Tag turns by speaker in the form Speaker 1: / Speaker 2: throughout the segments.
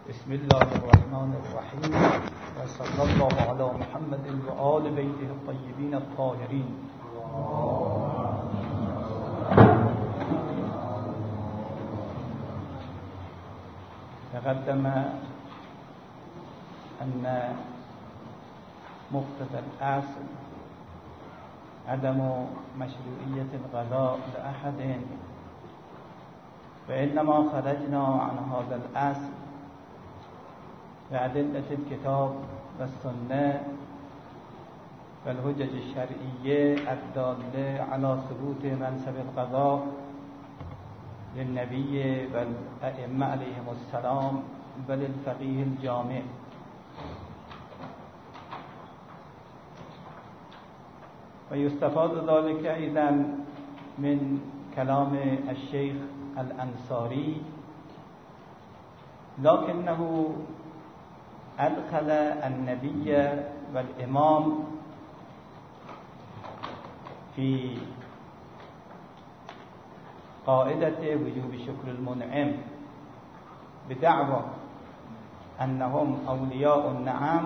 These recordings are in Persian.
Speaker 1: بسم الله الرحمن الرحیم و صلی الله علی محمد و آل بیته الطیبین الطاهرین. تقدم أن مقتضى الأصل عدم مشروعية القضاء لأحد، وإنما خرجنا عن هذا الأصل بأدلة الكتاب والسنة والحجج الشرعية الدالة على ثبوت منصب القضاء للنبي والأئمة عليهم السلام وللفقيه الجامع. ويستفاد ذلك أيضا من كلام الشيخ الأنصاري، لكنه أدخل النبي والإمام في قاعدة وجوب شكر المنعم بدعوى أنهم أولياء النعم،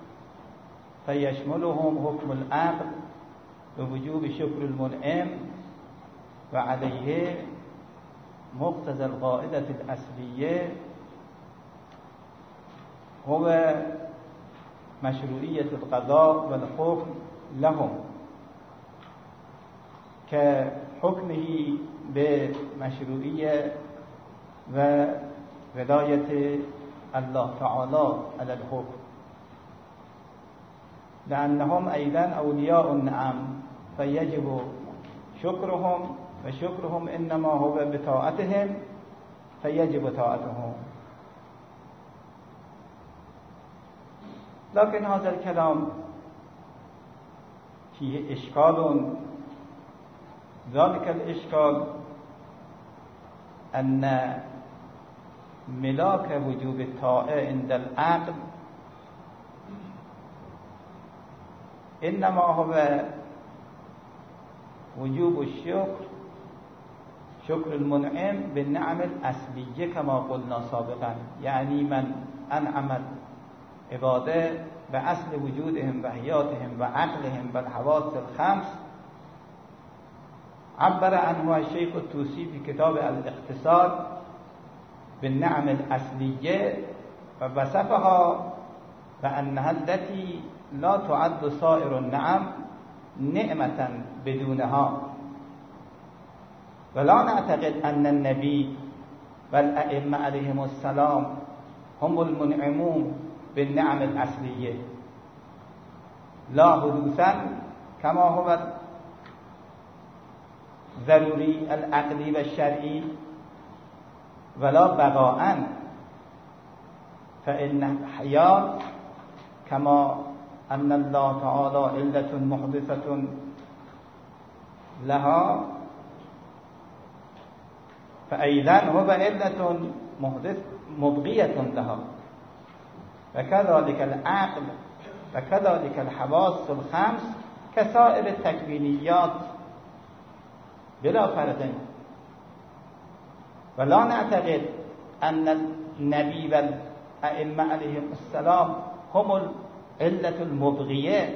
Speaker 1: فيشملهم حكم العقل بوجوب شكر المنعم، وعليه مقتضى القاعدة الأصلية هو مشروعية القضاء والحكم لهم كحكمه بمشروعية وولاية الله تعالى على الحكم، لأنهم أيضا أولياء النعم فيجب شكرهم، وشكرهم إنما هو بطاعتهم فيجب طاعتهم. لكن هذا الكلام فيه إشكال، ذلك الإشكال أن ملاك وجوب الطاعة عند العقل إنما هو وجوب الشكر، شكر المنعم بالنعم الأصلية كما قلنا سابقا، يعني من أنعمت عباده بأصل وجودهم وحياتهم وعقلهم والحواس الخمس، عبر عنه الشيخ الطوسي في كتاب الاختصار بالنعم الأصلية، ووصفها بأنها التي لا تعد سائر النعم نعمة بدونها. ولا نعتقد أن النبي والأئمة عليهم السلام هم المنعمون بالنعم الأصلية، لا حدوثا كما هو ضروري العقلي والشرعي، ولا بقاء، فإن الحياة كما أن الله تعالى علة محدثة لها، فأيضا هو علة محدث مبغية لها، وكذلك العقل وكذلك الحواس الخمس كسائر التكوينيات بلا فرق. ولا نعتقد أن النبي والأئمة عليهم السلام هم العلة المبغية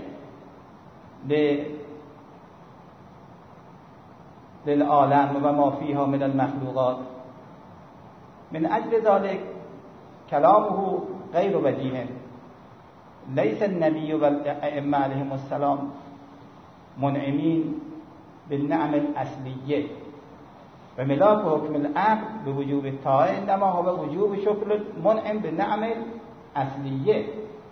Speaker 1: للعالم وما فيها من المخلوقات. من أجل ذلك كلامه غير بديهٍ. ليس النبي والأئمة عليهم السلام منعمين بالنعم الأصلية، وملاك حكم العقل بوجوب الطاعة إنما هو وجوب شكر المنعم بالنعم الأصلية.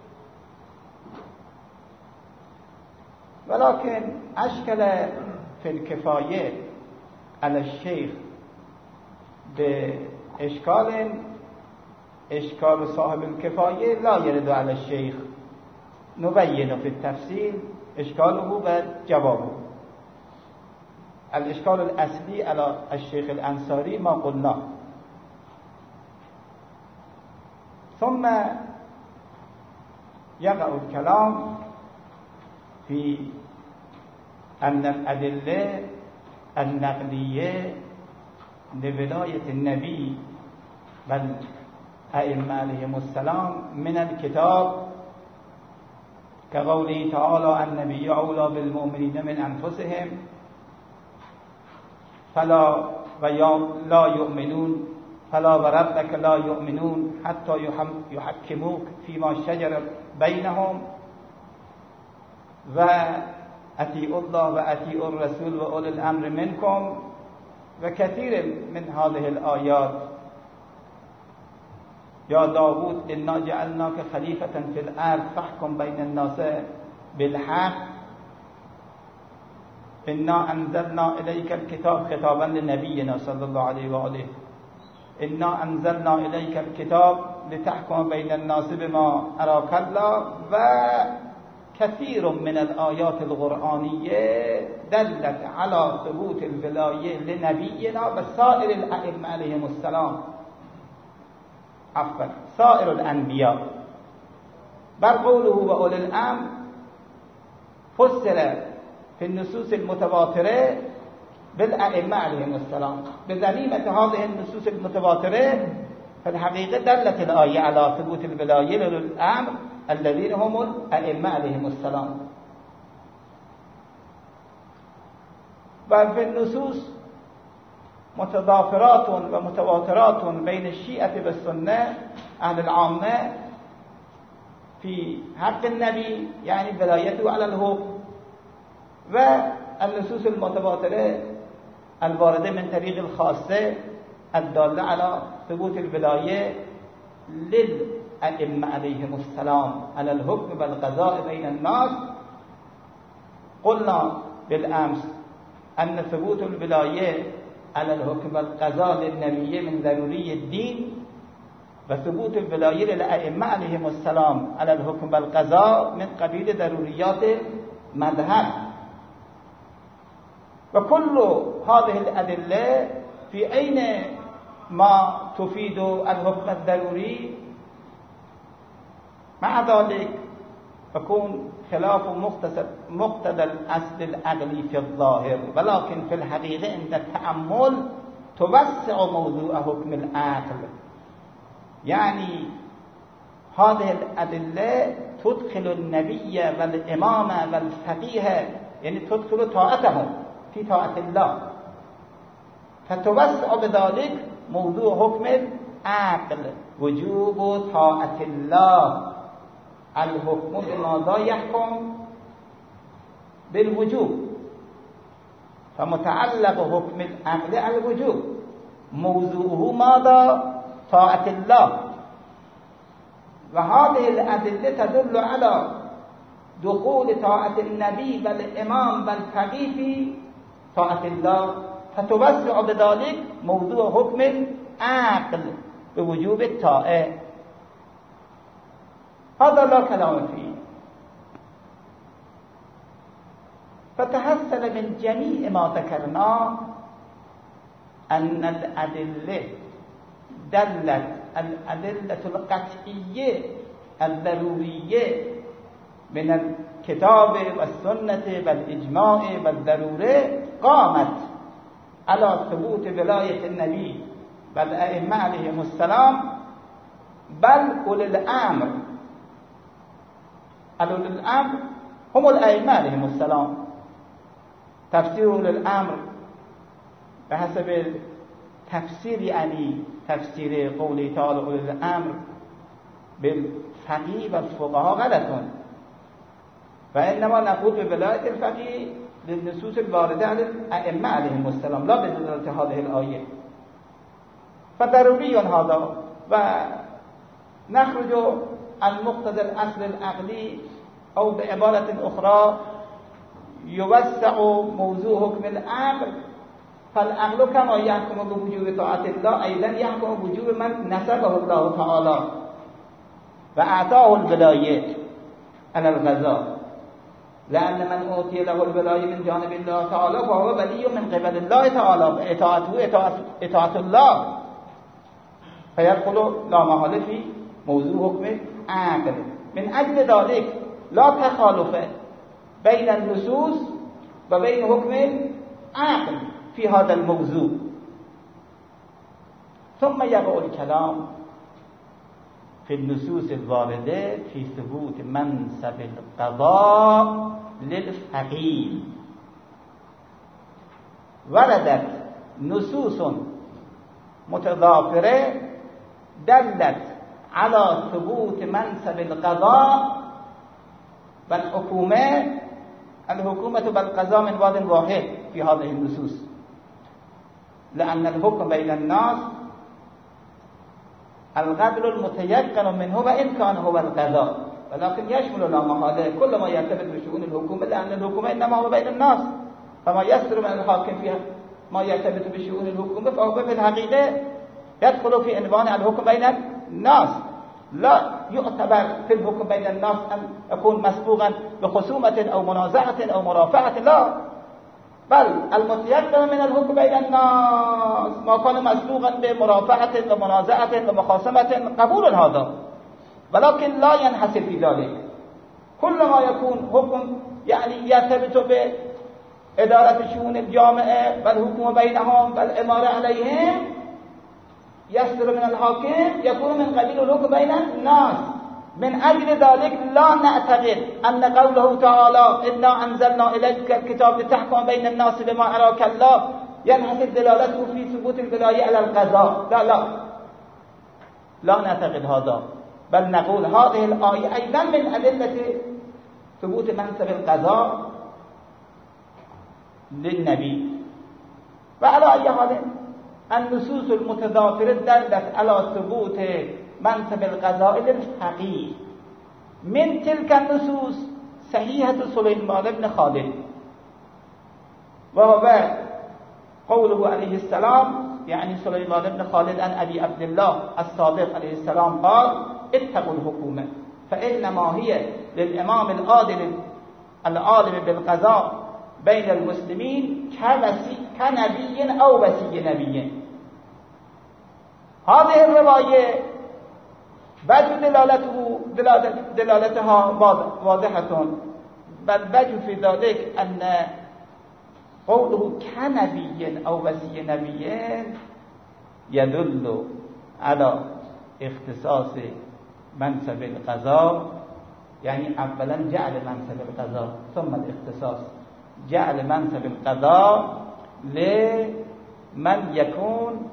Speaker 1: ولكن أشكل في الكفاية على الشيخ بإشكال إشكال صاحب الكفاية لا يرد على الشيخ، نبين في التفصيل إشكاله وجوابه. الإشكال الأصلي على الشيخ الأنصاري ما قلنا. ثم يقع الكلام في أن الأدلة النقلية لولاية النبي ائمه علیهم السلام من الكتاب كقوله تعالى النبي اولى بالمؤمنين من انفسهم لا يؤمنون فلا وربك لا يؤمنون حتى يحكموك فيما شجر بينهم وأطيعوا الله وأطيعوا الرسول وأولي الأمر منكم وكثير من هذه الآيات. يا داود إنا جعلناك خليفة في الأرض فاحكم بين الناس بالحق إنا أنزلنا إليك الكتاب خطابا لنبينا صلى الله عليه وآله إنا أنزلنا إليك الكتاب لتحكم بين الناس بما أراك الله. وكثير من الآيات القرآنية دلت على ثبوت الولاية لنبينا وسائر الأئمة عليهم السلام، عفوا سائر الأنبياء. بل قوله وأولي الأمر فسر في النصوص المتواترة بالأئمة عليهم السلام. بزعيمة هذه النصوص المتواترة في الحقيقة دلت الآية على ثبوت الولاية لأولي الأمر الذين هم الأئمة عليهم السلام. وفي النصوص متضافرات ومتواترات بين الشيعة والسنة أهل العامة في حق النبي يعني ولايته على الحكم، والنصوص المتواترة الواردة من طريق الخاصة الدالة على ثبوت الولاية للأئمة عليهم السلام على الحكم والقضاء بين الناس. قلنا بالأمس أن ثبوت الولاية على الحكم والقضاء للنبي من ضروري الدين، وثبوت الولاية للأئمة عليهم السلام على الحكم والقضاء من قبيل ضروريات مذهب. وكل هذه الأدلة في أين ما تفيد الحكم الضروري، مع ذلك يكون خلاف مقتضى الأصل العقلي في الظاهر، ولكن في الحقيقة عند التأمل توسع موضوع حكم العقل. يعني هذه الأدلة تدخل النبي والإمام والفقيه، يعني تدخل طاعتهم في طاعة الله، فتوسع بذلك موضوع حكم العقل، وجوب طاعة الله. الحكم بماذا يحكم؟ بالوجوب، فمتعلق حكم العقل الوجوب، موضوعه ماذا؟ طاعة الله. وهذه الأدلة تدل على دخول طاعة النبي والإمام والفقيه في طاعة الله، فتوسع بذلك موضوع حكم العقل بوجوب الطاعة. هذا لا كلام فيه. فتحصل من جميع ما ذكرناه أن الأدلة دلت الأدلة القطعية الضرورية من الكتاب والسنة والإجماع والضرورة قامت على ثبوت ولاية النبي والأئمة عليهم السلام، بل أولي الأمر. أولي الأمر هم الأئمة عليهم السلام. تفسير أولي الأمر بحسب تفسير يعني تفسير قوله تعالى أولي الأمر بالفقيه والفقهاء غلط، فإنما نقول بولاية الفقيه للنصوص الواردة على الأئمة عليهم السلام لا بدلالة هذه الآية. فضروري هذا. ونخرج عن مقتضى الأصل العقلي، أو بعبارة أخرى يوسع موضوع حكم الأمر، فالعقل كما يحكم بوجوب طاعة الله أيضا يحكم بوجوب من نسبه الله تعالى وأعطاه الولاية على الغزاء، لأن من أوتي له الولاية من جانب الله تعالى فهو ولي من قبل الله تعالى، إطاعة الله، فيدخل لا محالة في موضوع حكم العقل. من أجل ذلك لا تخالف بين النصوص وبين حكم العقل في هذا الموضوع. ثم يقع الكلام في النصوص الواردة في ثبوت منصب القضاء للفقيه. وردت نصوص متضافرة دلت على ثبوت منصب القضاء والحكومة والقضاء من واد واحد في هذه النصوص، لأن الحكم بين الناس القدر المتيقن منه وإن كان هو القضاء، ولكن يشمل لا محالة كل ما يرتبط بشؤون الحكومة، لأن الحكومة إنما هو بين الناس، فما يصدر من الحاكم فيها ما يرتبط بشؤون الحكومة فهو في الحقيقة يدخل في عنوان الحكم بين الناس. لا يعتبر في الحكم بين الناس أن يكون مسبوقا بخصومة أو منازعة أو مرافعة، لا، بل المتيقن من الحكم بين الناس ما كان مسبوقا بمرافعة ومنازعة ومخاصمة قبول هذا، ولكن لا ينحصر في ذلك. كل ما يكون حكم يعني يرتبط بإدارة شؤون الجامعة والحكم بينهم والإمارة عليهم يصدر من الحاكم يكون من قبيل الحكم بين الناس. من أجل ذلك لا نعتقد أن قوله تعالى إنا أنزلنا إليك الكتاب لتحكم بين الناس بما أراك الله ينحصر دلالته في ثبوت الولاية على القضاء، لا نعتقد هذا، بل نقول هذه الآية أيضا من أدلة ثبوت منصب القضاء للنبي. وعلى أي حال النصوص المتضافرة دلت على ثبوت منصب القضاء للفقيه. من تلك النصوص صحيحة سليمان بن خالد، وهو قوله عليه السلام، يعني سليمان بن خالد عن أبي عبد الله الصادق عليه السلام قال اتقوا الحكومة فإنما هي للإمام العالم بالقضاء بين المسلمين كنبي أو وسي نبي. هذه الرواية وجه دلالتها واضحة، بل وجه في ذلك أن قوله كنبي أو وسي نبي يدل على اختصاص منصب القضاء، يعني أولا جعل منصب القضاء ثم الاختصاص، جعل منصب القضاء لمن يكون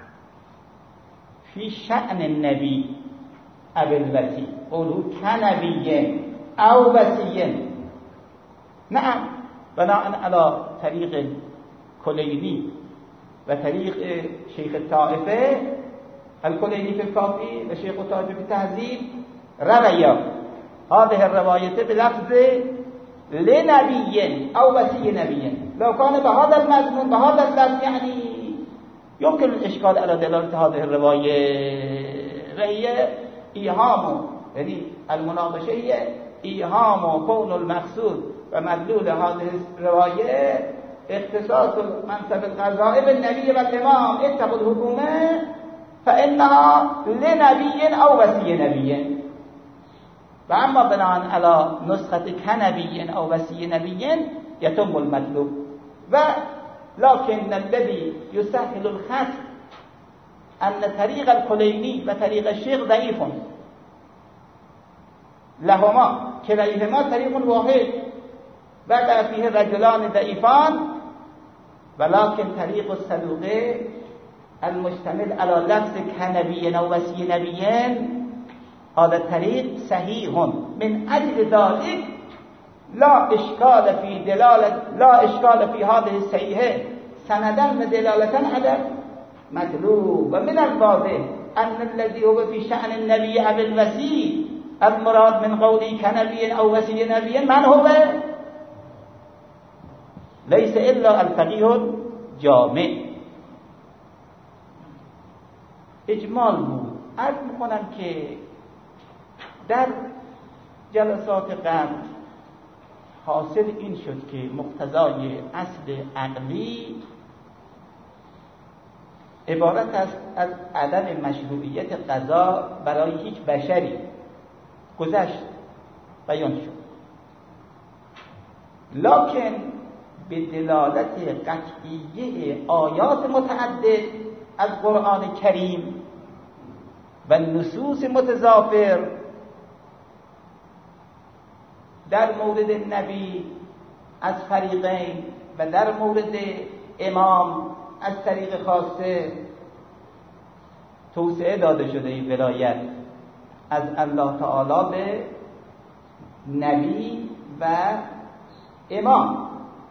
Speaker 1: في شأن النبي أو الوسي، قوله كنبي أو وسي. نعم، بناء على طريق الكليني وطريق شيخ الطائفة الكليني في الكافي وشيخ الطائفة في التهذيب روي هذه الرواية بلفظ لنبي أو وسي نبي. لو كان بهذا المضمون بهذا اللفظ يعني يمكن الإشكال على دلالة هذه الرواية، وهي إيهام، يعني المناقشة هي إيهام كون المقصود ومدلول هذه الرواية اختصاص منصب القضاء بالنبي والإمام اتقوا الحكومة فإنها لنبي أو وسي نبي. وأما بناء على نسخة كنبي أو وسي نبي يتم المطلوب. ولكن الذي يسهل الخط أن طريق الكليني وطريق الشيخ ضعيف، لهما كليهما طريق واحد وقع فيه رجلان ضعيفان، ولكن طريق الصدوقي المشتمل على لفظ كنبي أو وسي نبي هذا الطريق صحيح. من أجل ذلك لا إشكال في هذه الصحيحة سندا ودلالة على مطلوب. ومن الواضح أن الذي هو في شأن النبي أو الوسي المراد من قوله كنبي أو وسي نبي من هو؟ ليس إلا الفقيه الجامع. اجمال بود. عرض میکنم که در جلسات قبل حاصل این شد که مقتضای اصل عقلی عبارت است از عدم مشروعیت قضا برای هیچ بشری گذشت بیان شد، لکن به دلالت قطعیه آیات متعدد از قرآن کریم و نصوص متضافر در مورد نبی از فریقین و در مورد امام از طریق خاصه توسعه داده شده این ولایت از الله تعالی به نبی و امام.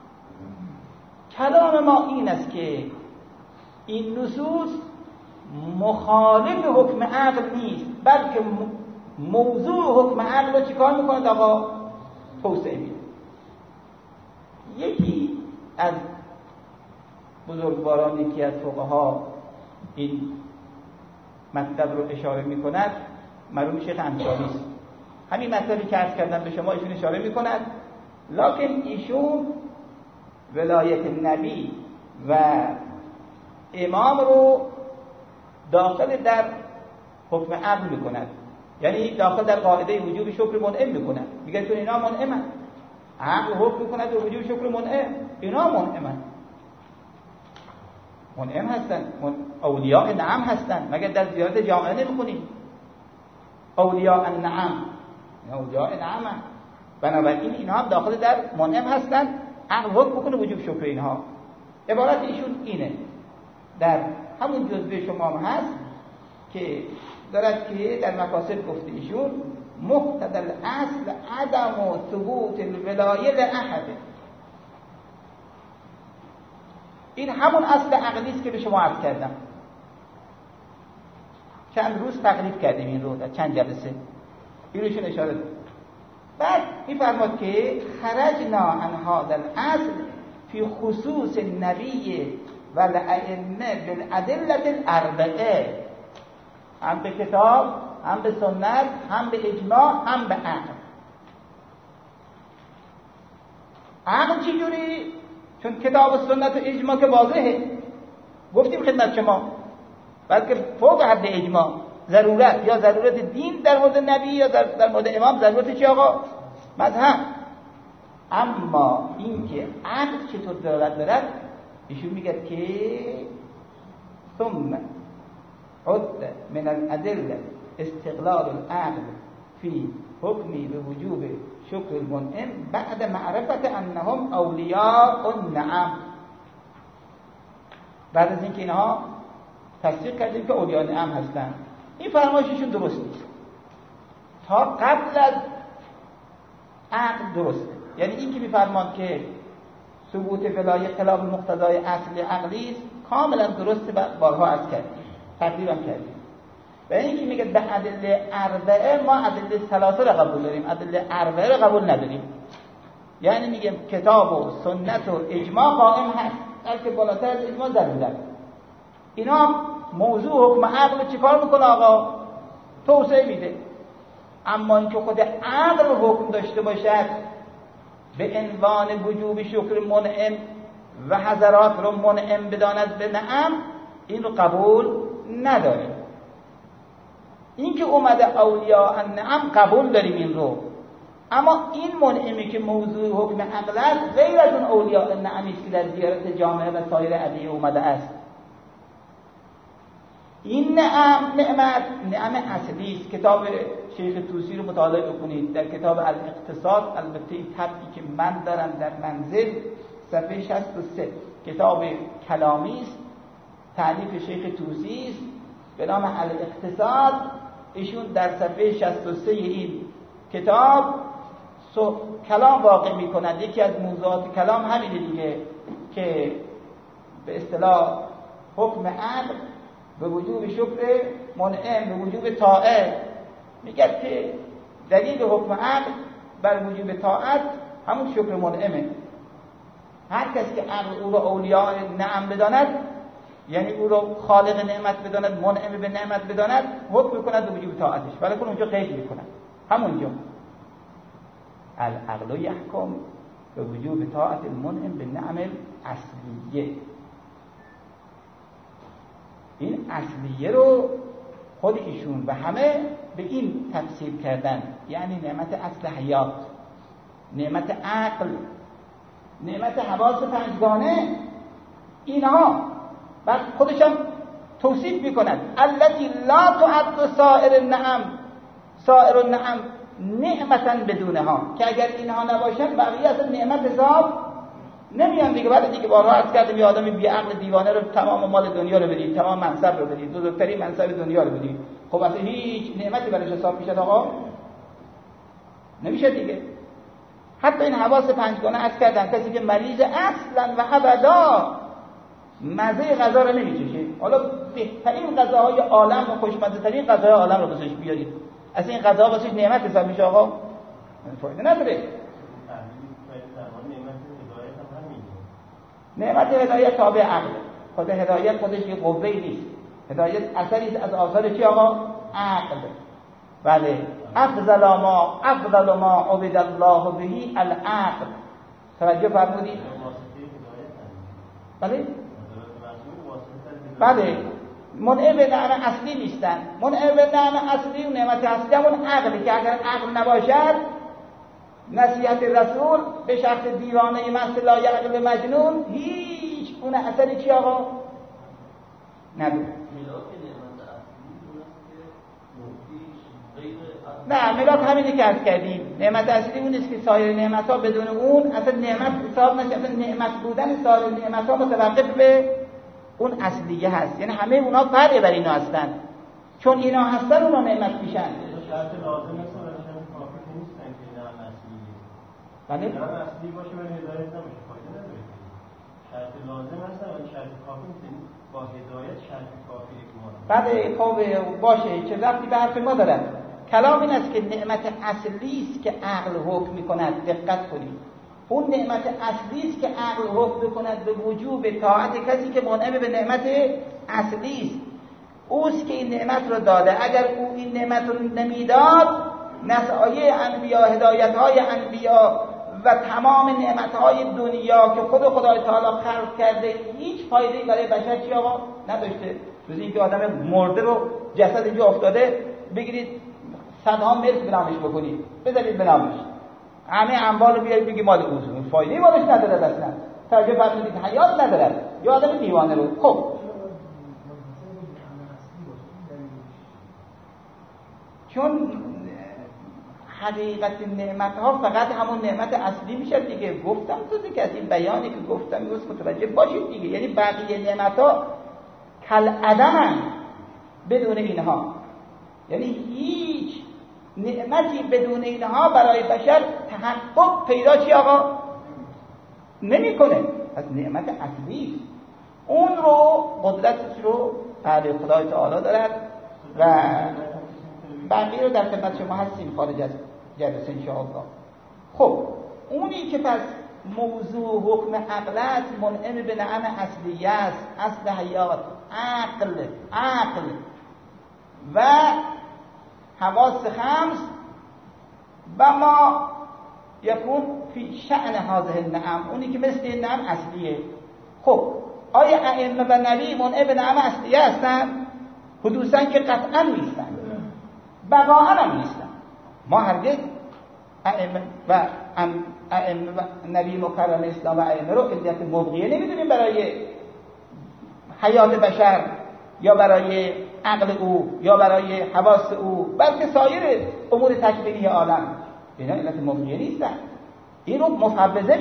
Speaker 1: کلام ما این است که این نصوص مخالف حکم عقل نیست، بلکه موضوع حکم عقل رو چیکار میکنه؟ آقا توسعه میده. یکی از بزرگواران، یکی از فقها این مطلب رو اشاره میکند، مرحوم شیخ انصاری است. همین مطلبی که عرض کردم به شما ایشون اشاره میکند، لکن ایشون ولایت نبی و امام رو داخل در حکم عقل میکند، یعنی داخل در قاعده وجوب شکر منعم میکند. میگه چون اینا منعمن، عقل حکم میکند به وجوب شکر منعم، اینا منعم هستن، اولیاء نعم هستن. مگر در زیارت جامعه نمیخونیم اولیاء النعم؟ اولیاء نعم، بنابراین اینها هم داخل در منعم هستن، عقل حکم میکنه وجوب شکر اینها. عبارت ایشون اینه، در همون جزوه شما هم هست که دارد که در مقاصد گفته ایشون مقتضی الاصل عدم و ثبوت الولایه لاحد. این همون اصل عقلی است که به شما عرض کردم. چند روز تقریب کردیم این رو در چند جلسه، اینوشون اشاره داد. بعد میفرماد که خرجنا عن هذا الاصل فی خصوص النبی و الائمه بالادله الاربعه، هم به کتاب، هم به سنت، هم به اجماع، هم به عقل. عقل چجوری؟ چون کتاب و سنت و اجماع که واضحه، گفتیم خدمت شما، بلکه فوق حد اجماع ضرورت، یا ضرورت دین در مورد نبی یا در مورد امام ضرورت چی آقا؟ مذهب. اما این که عقل چطور دارد ایشون میگه که ثم عد من الادله استقلال العقل فی حکمی به وجوب شکر المنعم بعد معرفت انهم اولیاء النعم. بعد از اینکه اینها تصدیق کردیم که اولیاء النعم هستن. این فرمایششون درست نیست، تا قبل از عقل درسته. یعنی این که میفرماد که ثبوت ولایت خلاف مقتضای اصل عقلی است کاملا درسته، بارها عرض کردیم، تقریبا کردیم. و این که میگه به ادله اربعه، ما ادله ثلاثه را قبول داریم، ادله اربعه را قبول نداریم. یعنی میگه کتاب و سنت و اجماع قائم هست، بلکه بالاتر از اجماع ضرورت. اینا هم موضوع حکم عقل چیکار میکنه آقا؟ توسعه میده. اما اینکه خود عقل حکم داشته باشد به عنوان وجوب شکر منعم و حضرات رو منعم بداند به نعم، این رو قبول نداریم. این که اومده اولیاء النعم قبول داریم این رو، اما این منعمی که موضوع حکم عقل است غیر از اون اولیاء النعمی است که در زیارت جامعه و سایر ادعیه اومده است. این نعمت نعم اصلی است. کتاب شیخ طوسی رو مطالعه بکنید، در کتاب الاقتصاد، البته این طبعی که من دارم در منزل، صفحه 63، کتاب کلامی است، تألیف شیخ طوسی است به نام الاقتصاد. ایشون در صفحه 63 این کتاب کلام واقع می‌کند. یکی از موضوعات کلام همینه دیگه، که به اصطلاح حکم عقل به وجوب شکر منعم به وجوب طاعت. میگه که دلیل حکم عقل بر وجوب طاعت همون شکر منعمه. هر کس که عقل او رو اولیاء نعم بداند، یعنی او رو خالق نعمت بداند، منعم به نعمت بداند، حکم میکند به وجوب طاعتش، ولی که اونجا قید میکند همونجا العقل یحکم به وجوب طاعت المنعم به نعم اصلیه. این اصلیه رو خود ایشون و همه به این تفسیر کردن، یعنی نعمت اصل حیات، نعمت عقل، نعمت حواس پنجگانه، اینها بعد خودش هم توصیف میکند التي لا تعد سائر النعم نعمتا بدونها، که اگر اینها نباشن بقیه اصلا نعمت حساب نمیان دیگه. بعد دیگه بارها عرض کردم یه آدمی بی عقل دیوانه رو تمام مال دنیا رو بدید، تمام منصب رو بدید، بزرگترین منصب دنیا رو بدید، خب اصلا هیچ نعمتی برایش حساب میشه آقا؟ نمیشه دیگه. حتی این حواس پنجگانه عرض کردم کسی که مریض اصلا و ابدا مزه غذا رو نمیچشه، حالا بهترین غذاهای عالم و خوشمزه ترین غذاهای عالم رو بزنش بیارید، اصلا این غذا واسش نعمت حساب میشه آقا؟ فایده نداره. نعمت هدایت تابع عقل، خود هدایت خودش یه قوه‌ای نیست، هدایت اثری از آثار چی آقا؟ عقل. بله افضل ما عبد الله به العقل. توجه فرمودید؟ بله منعم به نعم اصلی نیستن. منعم به نعم اصلی و نعمت اصلی همون عقلی که اگر عقل نباشد نصیحت رسول به شخص دیوانه مثل لا یعقل مجنون هیچ اون اثری چی آقا؟ نداره. نه ملاک همینی که عرض کردیم، نعمت اصلی اون نیست که سایر نعمت ها بدون اون اصلا نعمت حساب نشه، اصلا نعمت بودن سایر نعمت ها متوقف به اون اصلیه هست، یعنی همه اونا فرق بر اینا هستن، چون اینا هستن اونا نعمت میشن.
Speaker 2: شرط لازم است و شرط کافی نیستن که اینا اصلیه.
Speaker 1: بله
Speaker 2: اینا اصلی باشه ولی هدایت نمیشه، فایده نداره. شرط لازم است ولی شرط کافی نیست. با هدایت شرط کافی نیست.
Speaker 1: بله خب باشه، چه ربطی به حرف ما داره؟ کلام این است که نعمت اصلی است که عقل حکم میکند. دقت کنید، اون نعمت اصلی است که عقل حکم میکند به وجوب طاعت کسی که منعم به نعمت اصلی است. اوست که این نعمت رو داده. اگر او این نعمت رو نمیداد، نصایح انبیا، هدایت‌های انبیا و تمام نعمت‌های دنیا که خود خدای تعالی خلق کرده هیچ فایده‌ای برای بشر چی آقا نداشته. جز اینکه آدم مرده رو جسد اینجا افتاده بگیرید صدها ملک بنامش بکنید، بذارید بنامش، همه اموال رو بیارید بگی مال اوست، فایده‌ای بالش نداره اصلا. توجه فرمودید، حیات نداره یا آدم دیوانه رو. خب چون حقیقت نعمت ها فقط همون نعمت اصلی میشه دیگه. گفتم تو که از این بیانی که گفتم روز متوجه باشید دیگه، یعنی بقیه نعمت ها کل عدمن بدون اینها، یعنی هیچ نعمتی بدون اینها برای بشر تحقق پیدا چی آقا نمی کنه. از نعمت اصلی اون رو قدرتش رو اهل خدای تعالی دارد و بقیه رو در خدمت شما هستیم خارج از جلسه انشاءالله. خب اونی که پس موضوع حکم عقل است، منعم به نعم اصلیه است، اصل حیات، عقل و حواس خمس و ما یکون فی شأن هذه النعم، اونی که مثل این نعم اصلیه. خب آیا ائمه و نبی منعم به نعم اصلیه هستن؟ حدوثاً که قطعاً نیستن، بقاءً هم نیستن. ما هرگز ائمه و نبی مکرم اسلام و ائمه رو علت مبغیه نمیدونیم برای حیات بشر یا برای عقل او یا برای حواس او، بلکه سایر امور تکوینی عالم. اینا علت مبغیه نیستن. این رو مفوضه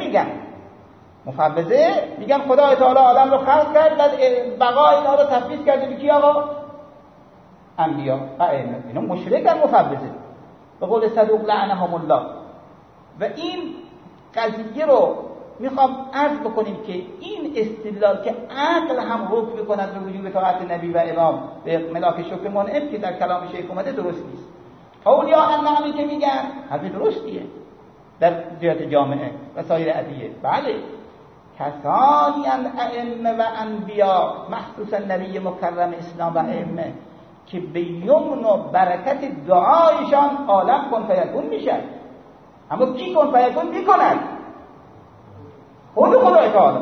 Speaker 1: میگن خدای تعالی عالم رو خلق کرد، بعد بقای اینا رو تفویض کرده به کی آقا؟ انبیا و ائمه. اینا مشرکن مفوضه به قول صدوق لعنهم الله. و این قضیه رو میخوام عرض بکنیم که این استدلال که عقل هم حکم میکند به وجوب طاعت نبی و امام به ملاک شکر منعم که در کلام شیخ اومده درست نیست. اولیاء النعمی که میگن حرف درستیه در جهت جامعه و سایر ادیه. بله کسانی ائمه و انبیا مخصوصا نبی مکرم اسلام و ائمه که به یمن و برکت دعایشان عالم کن فیکون میشه. اما کی کن فیکون میکند؟ خود خدای تعالی.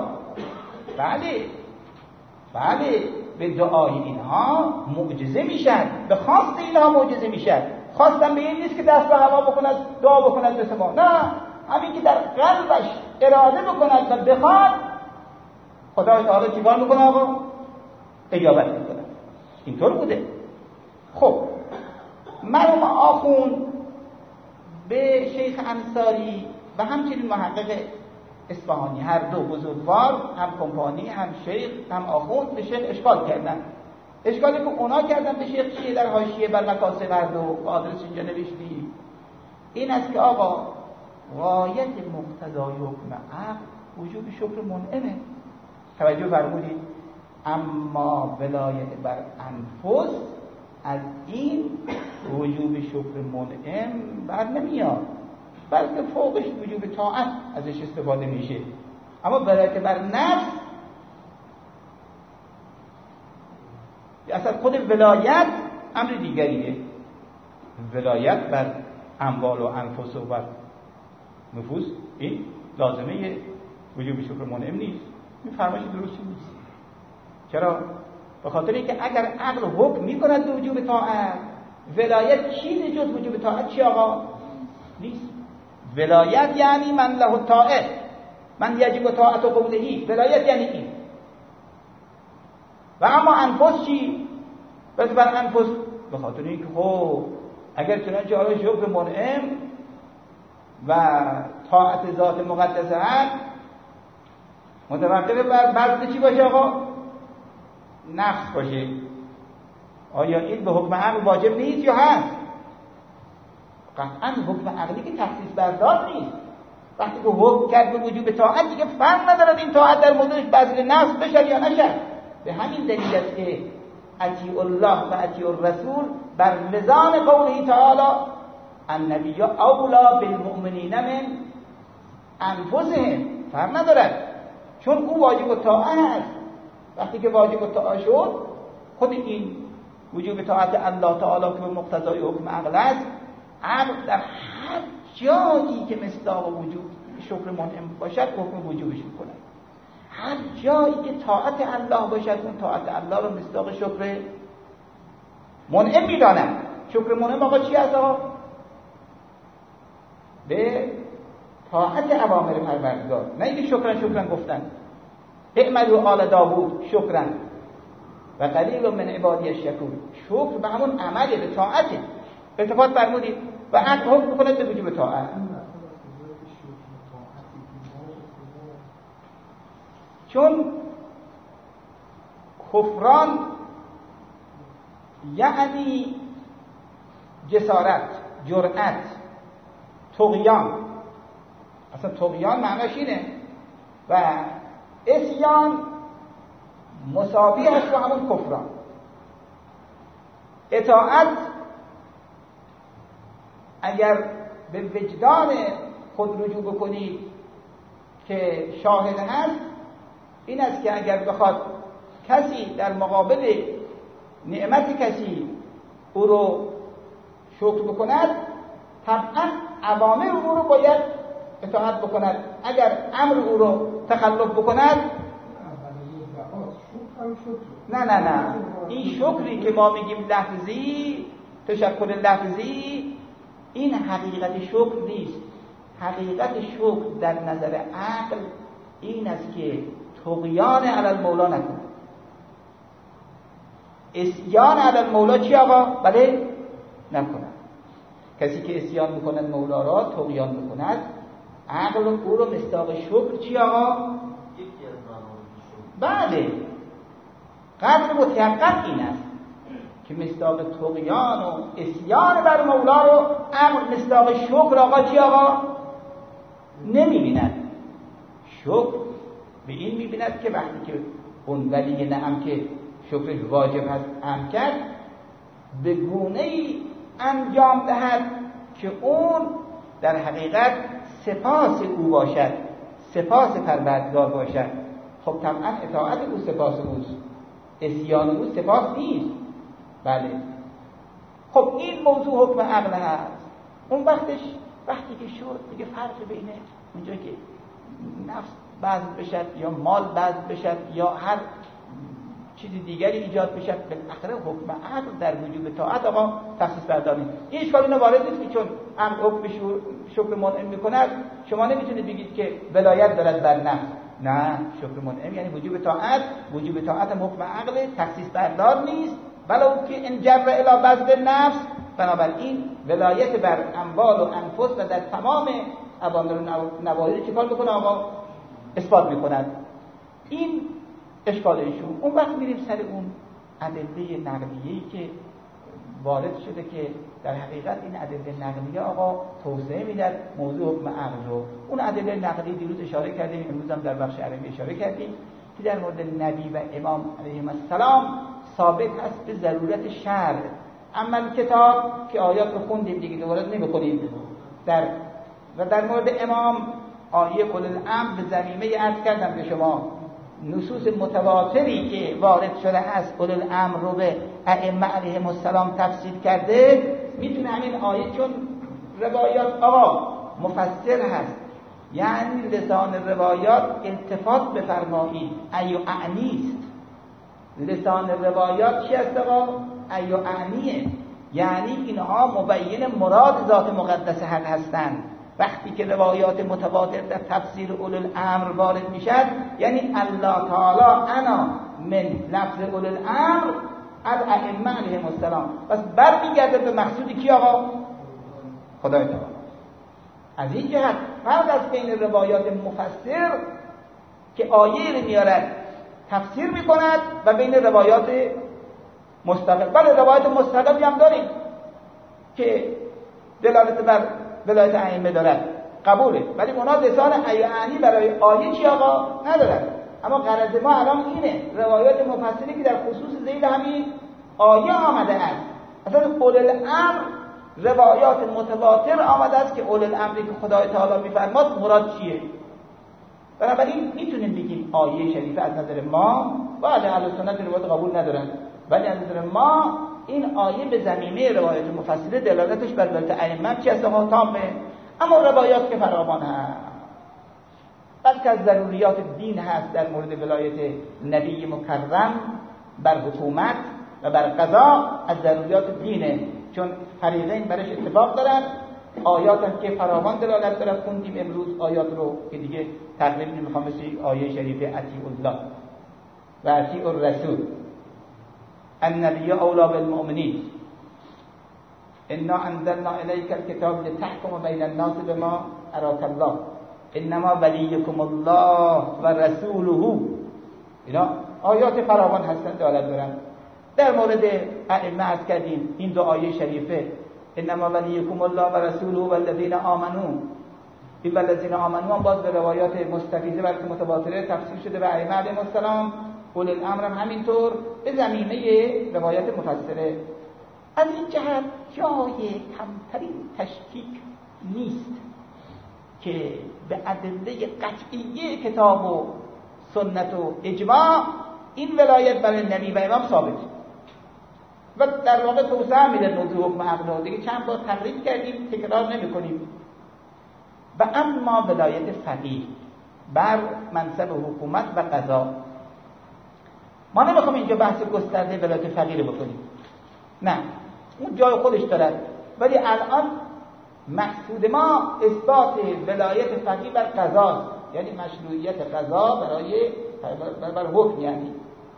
Speaker 1: بله به دعای اینها معجزه میشن، به خواست اینها معجزه میشن. خواستن به این نیست که دست به هوا بکند دعا بکند به سما، نه، همین که در قلبش اراده بکند و بخواد خدای تعالی چیکار میکنه آقا؟ اجابت میکنه. اینطور بوده. خب مرحوم آخوند به شیخ انصاری و همچنین محقق اصفهانی، هر دو بزرگوار، هم کمپانی هم شیخ هم آخوند، به شیخ اشکال کردن. اشکالی که اونا کردن به شیخ چیه؟ در حاشیه بر مکاسب هر دو آدرس اینجا نوشتی، این است که آقا غایت مقتضای حکم عقل وجوب شکر منعمه. توجه فرمودید؟ اما ولایت بر انفس از این وجوب شکر منعم بر نمیاد، بلکه فوقش وجوب طاعت ازش استفاده میشه. اما ولایت بر نفس، اصلا خود ولایت امر دیگریه. ولایت بر اموال و انفس و بر نفوس این لازمه وجوب شکر منعم نیست. این فرمایش درستی نیست. چرا؟ به خاطر اینکه اگر عقل حکم میکند به وجوب طاعت، ولایت چیزی جز وجوب طاعت چی آقا؟ نیست. ولایت یعنی من له الطاعه، من یجب طاعت و قولهی. ولایت یعنی این. و اما انفس چی؟ بس بر انفس، به خاطر اینکه خب اگر چنانچه آقا شکر منعم و طاعت ذات مقدسه هست، متوقف بر بذل چی باشه آقا؟ نفس باشه. آیا این به حکم عقل واجب نیست یا هست؟ قطعا حکم عقلی که تخصیص بردار نیست. وقتی که حکم کرد به وجوب طاعت، دیگه فرق ندارد این طاعت در موردش بذل نفس بشه یا نشه. به همین دلیل است که اطیع الله و اطیع الرسول بر لسان قوله تعالی النبی اولی بالمؤمنین من انفسهم فرق ندارد، چون او واجب الطاعه است. وقتی که واجب الطاعه شد، خود این وجوب طاعت الله تعالی که به مقتضای حکم عقل است، عقل در هر جایی که مصداق وجوب شکر منعم باشد حکم وجوبش می‌کند. هر جایی که طاعت الله باشد، اون طاعت الله رو مصداق شکر منعم می‌داند. شکر منعم آقا چی است آقا؟ به طاعت اوامر پروردگار، نه اینکه شکرن گفتن اعملوا آل داوود شکرن و قلیل من عبادی الشکور. شکر به همون عمله، به طاعته. التفات فرمودید و عقل حکم می‌کند به وجوب طاعت. چون کفران یعنی جسارت، جرأت، طغیان. اصلا طغیان معناش اینه و عصیان مساوی است با همون کفران. اطاعت اگر به وجدان خود رجوع بکنید که شاهد هست، این است که اگر بخواد کسی در مقابل نعمت کسی او رو شکر بکند، طبعا اوامر او رو باید اطاعت بکند. اگر امر او رو تخلف بکند، نه این شکری که ما میگیم لفظی، تشکر لفظی، این حقیقت شکر نیست. حقیقت شکر در نظر عقل این است که طغیان علی المولا نکنه. عصیان علی المولا چی آقا؟ بله نکنه. کسی که عصیان میکند مولا را، طغیان میکند، عقل او رو مصداق شکر چی آقا؟ بله، قدر متحقق این است که مصداق طغیان و عصیان بر مولا رو عقل مصداق شکر آقا چی آقا؟ نمیبیند. شکر به این میبیند که وقتی که اون ولی نعم که شکر واجب هست هم کرد، به گونه‌ای انجام دهد که اون در حقیقت سپاس او باشد، سپاس پروردگار باشد. خب طبعا اطاعت او سپاس اوست، عصیان او سپاس نیست. بله. خب این موضوع حکم عقل هست. اون وقتی که شد دیگه فرق بین اونجا که نفس بذل بشد یا مال بذل بشد یا هر چیزی دیگری ایجاد بشد، بالاخره حکم عقل در وجوب طاعت آقا تخصیص بردار نیست. این اشکال اینو وارد نیست که چون عقل حکم شکر منعم میکند شما نمیتونید بگید که ولایت دارد بر نفس. نه، شکر منعم یعنی وجوب طاعت. وجوب طاعت هم حکم عقل، تخصیص بردار نیست. ولو که انجر الی بذل نفس. بنابراین ولایت بر اموال و انفس و در تمام اوامر و نواهی چه کار میکنه آقا؟ اثبات میکند. این اشکال ایشون. اون وقت میریم سر اون ادله نقلیه‌ای که وارد شده که در حقیقت این ادله نقلیه آقا توسعه میدن موضوع حکم عقل رو. اون ادله نقلی دیروز اشاره کردیم، امروز هم در بخش عربی اشاره کردیم که در مورد نبی و امام علیهم السلام ثابت هست به ضرورت شرع. اما کتاب که آیات رو خوندیم دیگه دوباره نمی‌خونیم. در مورد امام آیه اول الامر به ضمیمه عرض کردم به شما، نصوص متواتری که وارد شده است اول الامر رو به ائمه علیهم السلام تفسیر کرده، میتونه همین آیه چون روایات آقا مفسر هست، یعنی لسان روایات التفات بفرمایید ایو اعنیست. لسان روایات چی است آقا؟ ایو اعنیه، یعنی اینها مبین مراد ذات مقدس حق هستند. وقتی که روایات متواتر در تفسیر اول الامر وارد میشد، یعنی الله تعالی انا من لفظ اول الامر الائمه علیهم السلام، پس برمیگرده به مقصودی کی آقا؟ خدای تعالی. از این جهت فرق از بین روایات مفسر که آیه رو میارد تفسیر میکند و بین روایات مستقل. بله روایات مستقلی هم داریم که دلالت بر ولایت ائمه دارد، قبوله، ولی اونا لسان ایعنی برای آیه چی آقا ندارد. اما غرض ما الان اینه روایات مفسری که در خصوص ذیل همین آیه آمده است. اصلا اول الامر روایات متواتر آمده است که اول الامری که خدای تعالی میفرماد مراد چیه. بنابراین میتونیم بگیم آیه شریفه از نظر ما، بعد اهل سنت روایت قبول ندارن، ولی از نظر ما این آیه به ضمیمه روایت مفسره دلالتش بر ولایت ائمه چی است آقا؟ تامه. اما روایات که فراوان هست، بلکه از ضروریات دین هست در مورد ولایت نبی مکرم بر حکومت و بر قضا، از ضروریات دینه، چون فریقین برش اتفاق دارن. آیات هم که فراوان دلالت دارد، خوندیم امروز آیات رو که دیگه تقریبا نمیخوام مثل آیه شریفه اطیع الله و اطیع الرسول، النبی اولی بالمؤمنین، انا انزلنا الیک الکتاب لتحکم بین الناس بما اراک الله، انما ولیکم الله و رسوله. اینا آیات فراوان هستند دلالت دارن. در مورد ائمه عرض کردیم این دو آیه شریفه انما ولیکم الله و رسوله و الذین آمنوا، این والذین آمنوا هم باز به روایات مستفیضه بلکه متواتره تفسیر شده به ائمه علیهم السلام. اول الامر هم همینطور به ضمیمه روایت مفسره. از این جهت جای کمترین تشکیک نیست که به ادله قطعیه کتاب و سنت و اجماع این ولایت برای نبی و امام ثابت و در واقع توسعه میده موضوع حکم عقل. دیگه چند بار تقریب کردیم، تکرار نمی کنیم. و اما ولایت فقیه بر منصب حکومت و قضا، ما نمیخوام اینجا بحث گسترده ولایت فقیه رو بکنیم، نه، اون جای خودش دارد، ولی الان مقصود ما اثبات ولایت فقیه بر قضا، یعنی مشروعیت قضا بر حکم. یعنی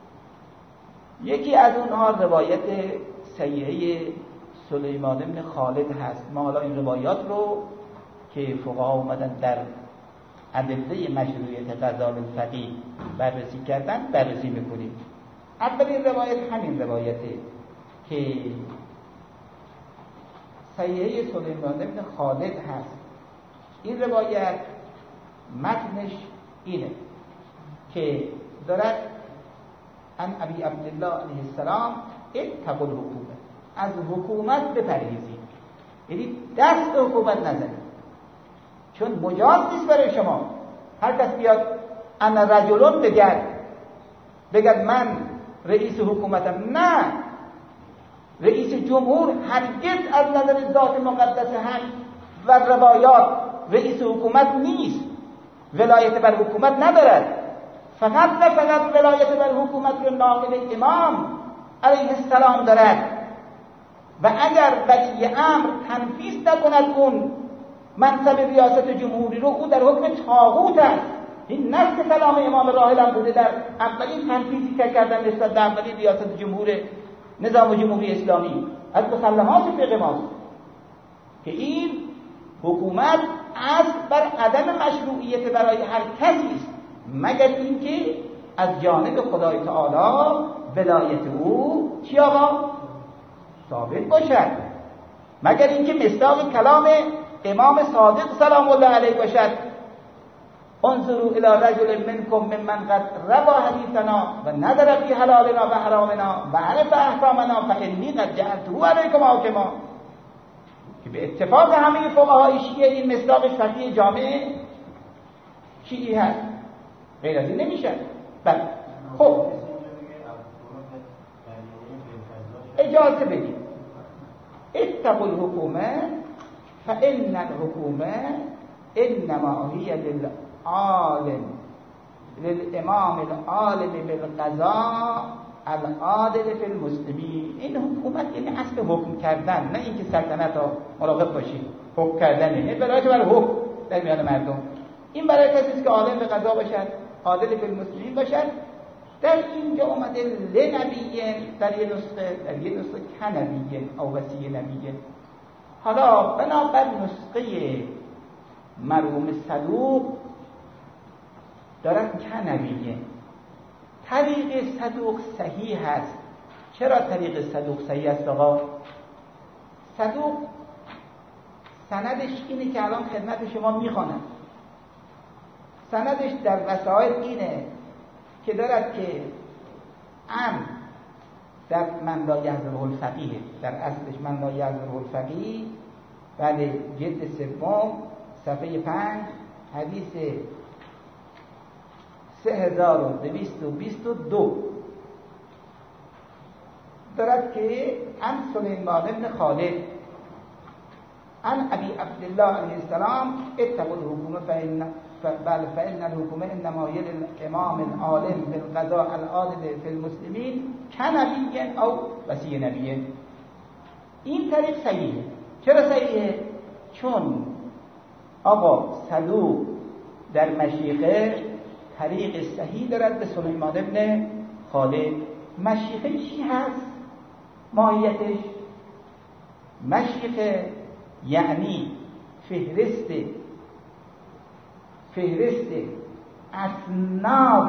Speaker 1: یکی از اونها روایت صحیحه سلیمان بن خالد هست. ما حالا این روایات رو که فقها اومدن در ادله مشروعیت قضا بالفقیه بررسی کردن بررسی میکنیم. اولین روایت همین روایته که صحیحه سلیمان بن خالد هست. این روایت متنش اینه که دارد ان ابی عبدالله علیه السلام اتقوا الحکومت، از حکومت بپرهیزید، یعنی دست به حکومت نزنید، چون مجاز نیست برای شما هر کس بیاد انا رجلون بگد من رئیس حکومتم. نه، رئیس جمهور هرگز از نظر ذات مقدس حق و روایات رئیس حکومت نیست، ولایت بر حکومت ندارد. فقط ولایت بر حکومت رو ناقل امام علیه السلام دارد و اگر ولی امر تنفیذ نکند اون منصب ریاست جمهوری رو، او در حکم طاغوت است. این نص کلام امام راحل هم بوده در اولین تنفیذی که کردن نسبت به اولین ریاست جمهور نظام جمهوری اسلامی، از مسلمات فقه ماست که این حکومت اصل بر عدم مشروعیت برای هر کسی است مگر اینکه از جانب خدای تعالی ولایت او چی آقا؟ ثابت باشد، مگر اینکه مصداق کلام امام صادق سلام الله علیه باشد: انظروا الى رجل منکم ممن قد روا حدیثنا و نظر فی حلالنا و حرامنا و عرف احکامنا فانی قد جعلته علیکم حاکما. که به اتفاق همه فقهای شیعه این مصداق فقیه جامع شیعی هست، غیر از این نمیشه. بله خب اجازه بدید. اتقوا الحکومه فان الحکومه انما هی للعالم للامام العالم بالقضاء العادل فی المسلمین. این حکومت یعنی اصل حکم کردن، نه اینکه سلطنت ها مراقب باشید، حکم کردن نه برای که برای حکم در میان مردم. این برای کسی است که عالم به قضا باشد، عادل فی المسلمین باشد. در اینجا اومده لنبیین در یه نسخه کنبیین او وصی نبیین. حالا بنابر نسخه مرحوم صدوق دارد کنبیین. طریق صدوق صحیح هست. چرا طریق صدوق صحیح است آقا؟ صدوق سندش اینه که الان خدمت شما میخوانم. سندش در وسائل اینه که دارد که در من لا یحضره الفقیه، در اصلش من لا یحضره الفقیه، بعد جلد سوم صفحه 5 حدیث 3222 دارد که عن سلیمان بن خالد عن ابی عبدالله علیه السلام اتقوا الحکومه فإن الحكومة إنما هي للإمام العالم بالقضاء العادل في المسلمين كنبي أو وصي نبي. این طریق صحیحه. چرا صحیحه؟ چون آقا صدوق در مشیخه طریق صحیح دارد به سلیمان بن خالد. مشیخه چی هست؟ ماهیتش مشیخه یعنی فهرست اسناد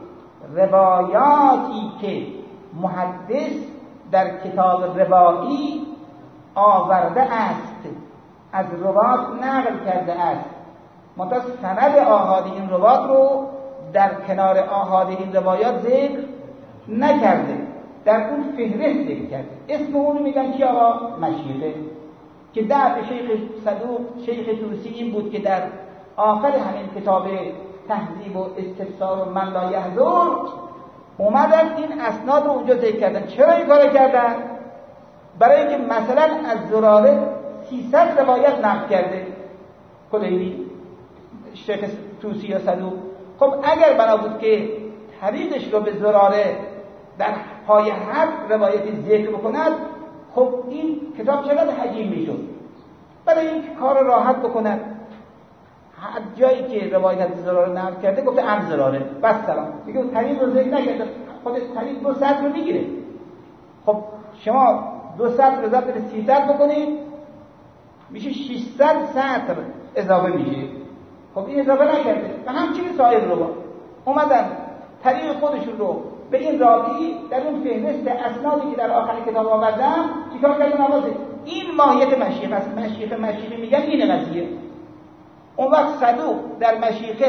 Speaker 1: روایاتی که محدث در کتاب روایی آورده است، از روات نقل کرده است، منتها سند آحاد این روات رو در کنار آحاد این روایات ذکر نکرده، در اون فهرست ذکر کرده. اسم اون میگن چی آقا؟ مشیخه. که در شیخ صدوق شیخ طوسی این بود که در آخر همین کتاب تهذیب و استفسار و من لا یحضر اومدن این اسناد رو اونجا ذکر کردن. چرا این کار کردن؟ برای اینکه مثلا از زراره 300 روایت نقل کرده کلیلی شیخ طوسی یا صدوق. خب اگر بنا بود که طریقش رو به زراره در پای هر روایتی ذکر بکند، خب این کتاب چقدر حجیم میشد. برای اینکه کار راحت بکند، هر جایی که روایت از زراره نقل کرده گفته ام زراره بس سلام دیگه، اون طریق رو ذکر نکرده. خود طریق 200 رو میگیره. خب شما 200 رو ضرب به 300 بکنید میشه 600 سطر اضافه میشه. خب این اضافه نکرده و همچنین سایر رو اومدن طریق خودشون رو به این راوی در اون فهرست اسنادی که در آخر کتاب آوردم چیکار کردن؟ آوازه این ماهیت مشیخه است. مشیخه میگن این قضیه. اون وقت صدوق در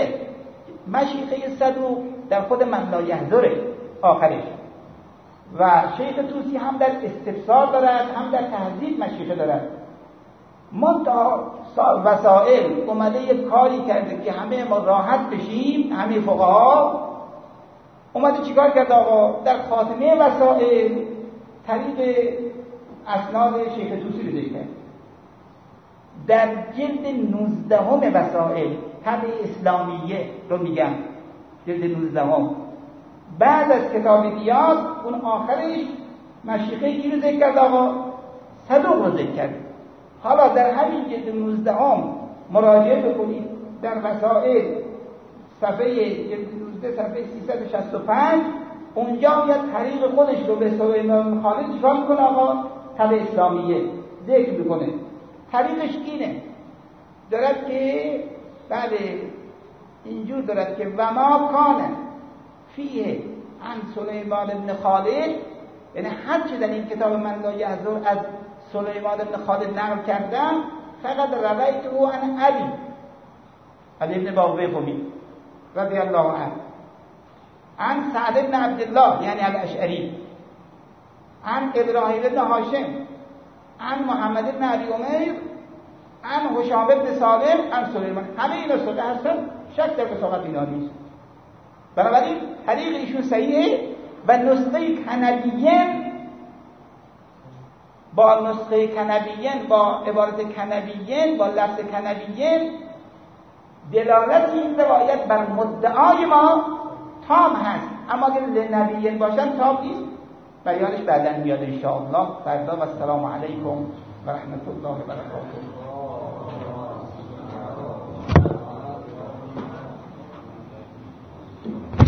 Speaker 1: مشیخه صدوق در خود من لا یحضره آخرش، و شیخ طوسی هم در استفسار دارد هم در تهذیب مشیخه دارد. منتها وسائل اومده یک کاری کرده که همه ما راحت بشیم، همه فقها اومده چیکار کرده آقا؟ در خاتمه وسائل طریق اسناد شیخ طوسی رو ذکر کرد. در جلد 19 وسائل طبع اسلامیه رو میگم، جلد 19 بعد از کتاب دیاد اون آخرش مشیخه کی رو ذکر کرد آقا؟ صدوق رو ذکر کرد. حالا در همین جلد 19 مراجعه بکنید در وسائل صفحه جلد 19 صفحه 365 اونجا میاد طریق خودش رو به سلیمان بن خالد چیکار میکنه؟ آقا تبع اسلامیه ذکر میکنه. طریقش اینه، دارد که بله اینجور دارد که و ما کان فیه عن سلیمان بن خالد، یعنی هر چه در این کتاب من لا یحضر از سلیمان بن خالد نقل کردم فقط روایت او عن علی بن باوقی رضی الله عنه، عن سعد بن عبدالله یعنی الاشعری، عن ابراهیم بن هاشم، عن محمد بن ابی عمیر، عن هشام بن سالم، عن سلیمان. همه اینا صحیح هستن، شک در وثاقت اینا نیست. بنابراین طریق ایشون صحیحه و نسخه کنویین با نسخه کنویین با عبارت کنویین با لفظ کنویین دلالت این روایت بر مدعای ما تام هست، اما اگر لنبیین باشن تام نیست. بیانش بعداً میاد ان شاء الله فردا. و السلام علیکم و رحمت الله و برکاته.